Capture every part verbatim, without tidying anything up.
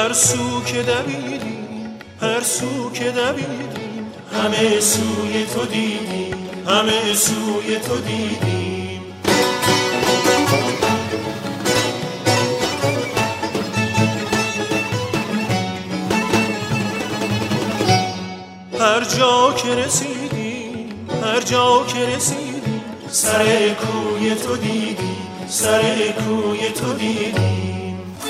هر سو که دویدیم هر سو که دویدیم همه سوی تو دیدیم همه سوی تو دیدیم. هر جا که رسیدیم هر جا که رسیدیم سر کوی تو دیدیم سر کوی تو دیدیم.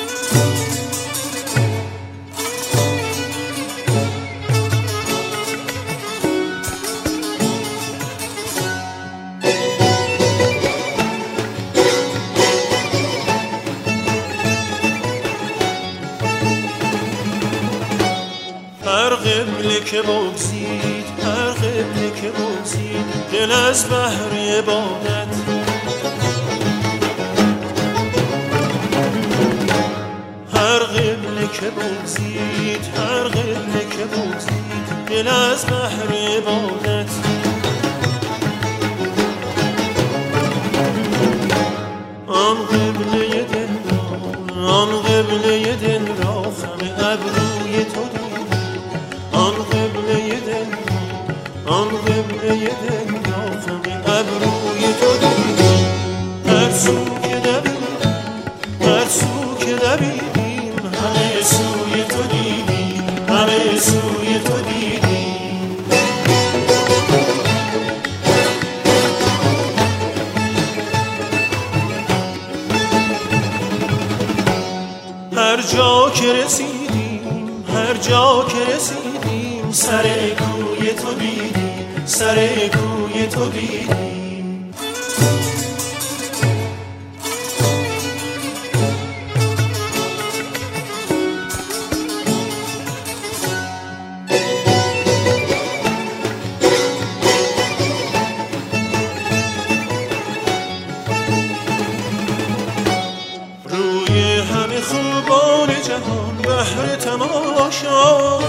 هر قبله که بگزید هر قبله که بگزید دل از بحر عبادت. هر قبله که بگزید هر قبله که بگزید دل از بحر عبادت. آن قبله دل را آن قبله دل را خم ابروی تو آن قبله دل آن قبله دل را خم ابروی تو دیدیم. هر سو که دویدیم هر سو که دویدیم همه سوی تو دیدیم همه سوی تو دیدیم. هر جا که رسیدیم هر جا که رسیدیم سر کوی تو دیدیم سر کوی تو دیدیم. روی همه خوبان جهان بهر تماشا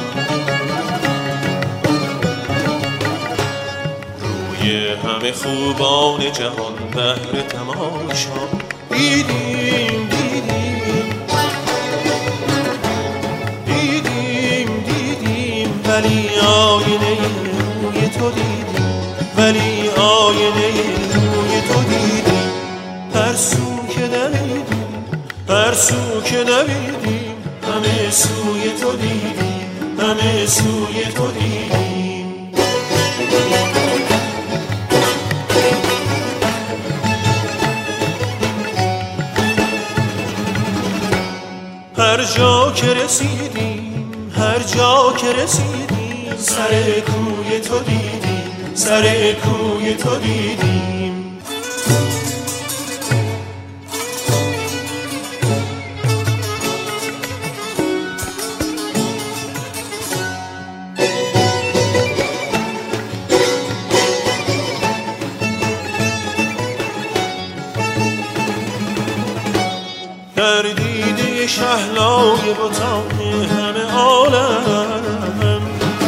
همه خوبان جهان بهر تماشا دیدیم دیدیم دیدیم دیدیم ولی آینه روی تو دیدیم ولی آینه روی تو دیدیم. هر سو که دویدیم هر سو که دویدیم همه سوی تو دیدیم همه سوی تو دیدیم. هر جا که رسیدیم هر جا که رسیدیم سر کوی تو دیدیم سر کوی تو دیدیم. در دیده شهلای بتان همه عالم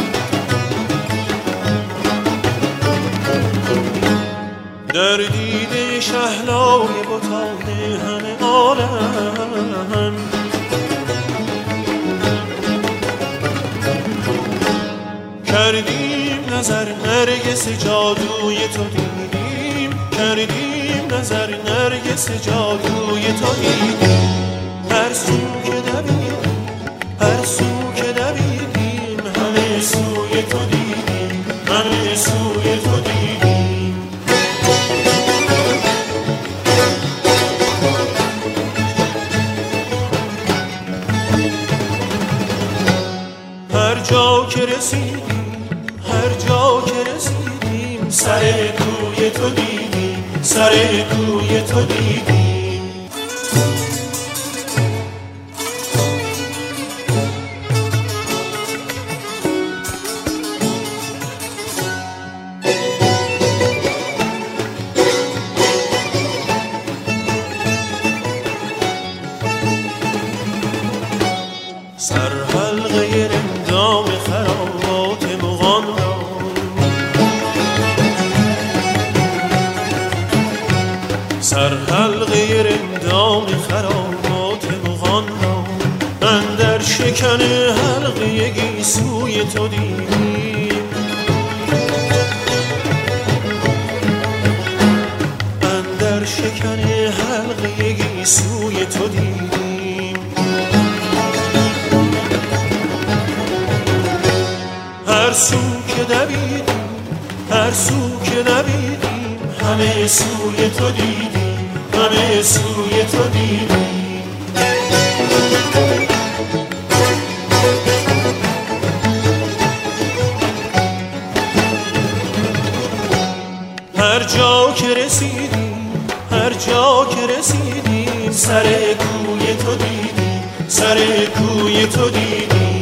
در دیده شهلای بتان همه عالم کردیم نظر نرگس جادوی تو دیدیم کردیم نظر نرگس جادوی تو دیدیم. هر سو که دویدیم هر سو که دویدیم همه سوی تو دیدیم همه سوی تو دیدیم. هر جا که رسیدیم هر جا که رسیدیم سر کوی تو دیدیم سر کوی تو دیدیم. سر حلقه رندام خرابات مغان را سر حلقه رندام خرابات مغان را من در شکن حلقه گیسوی تو دیدیم، اندر شکن حلقه گیسوی تو دیدیم. هر سو که دویدیم، هر سو که دویدیم، همه سوی تو دیدیم، همه سوی تو دیدیم. هر جا که رسیدیم، هر جا که رسیدیم، سر کوی تو دیدیم، سر کوی تو دیدیم.